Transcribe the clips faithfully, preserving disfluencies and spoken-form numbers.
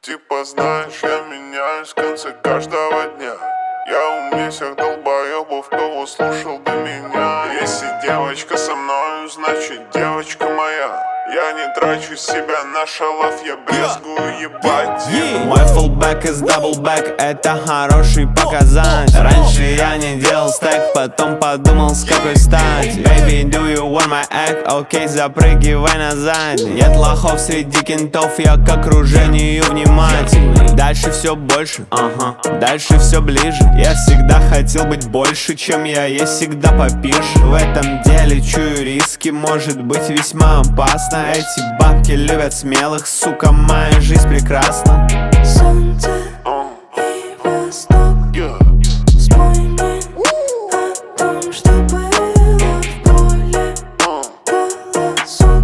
Типа знаешь, я меняюсь в конце каждого дня. Я умнее всех долбоебов, кто услышал до меня. Если девочка со мною, значит девочка моя. Я не трачу себя на шалав, я брезгую ебать. Мой фулбэк из даблбэк, это хороший показатель. Раньше я не делал стэк, потом подумал с какой стати. Baby, do you want my egg? Окей, okay, запрыгивай назад. Нет лохов среди кентов, я к окружению внимательный. Дальше все больше, ага, дальше все ближе. Я всегда хотел быть больше, чем я есть, всегда попише. В этом деле чую риски, может быть весьма опасно. Эти бабки любят смелых, сука, моя жизнь прекрасна. Солнце и восток, вспомни о том, что было в поле. Голосок,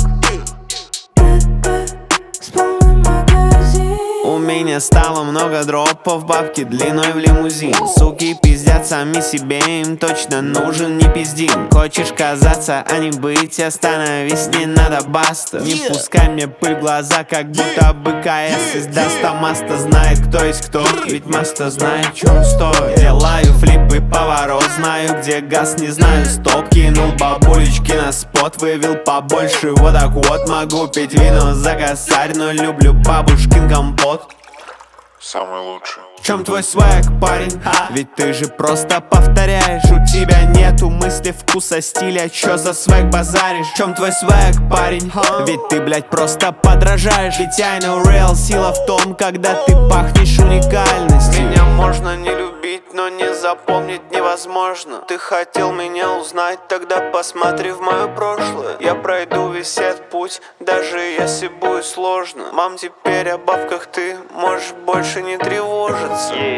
ТП, с полным магазин. У меня стало много дропов, бабки длиной в лимузин. Суки пиздят сами себе, им точно нужен не пиздин. Хочешь казаться, а не быть, остановись, не надо, баста. Не пускай мне пыль в глаза, как будто бы КС издаст. А Маста знает, кто есть кто, ведь Маста знает, чё он стоит. Делаю флипы, поворот, знаю, где газ, не знаю, стоп. Кинул бабулечки на спот, вывел побольше, вот так вот. Могу пить вино за косарь, но люблю бабушкин компот. Самый лучший. В чем твой свэг, парень? А? Ведь ты же просто повторяешь. У тебя нету мысли, вкуса, стиля. Чё за свэг базаришь? В чем твой свэг, парень? А? Ведь ты, блядь, просто подражаешь. Ведь I know real, сила в том, когда ты пахнешь уникальностью. Меня можно не любить, но не запомнить невозможно. Ты хотел меня узнать, тогда посмотри в мое прошлое. Я пройду весь этот путь, даже если будет сложно. Мам, теперь о бабках ты можешь больше не тревожиться.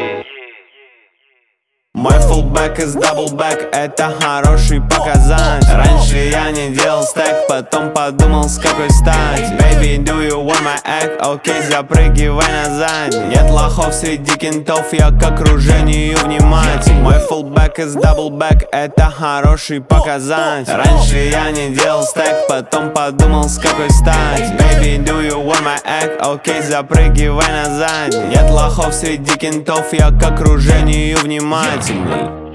Мой фулбэк из даблбэк, это хороший показатель. Раньше я не делал стэк, потом подумал с какой стати. Baby, do you want my egg? Окей, okay, запрыгивай назад. Нет лохов среди кентов, я к окружению внимательный. Мой фулбэк из даблбэк, это хороший показатель. Раньше я не делал стэк, потом подумал с какой стати. Baby, do you want my egg? Окей, okay, запрыгивай назад. Нет лохов среди кентов, я к окружению внимательный.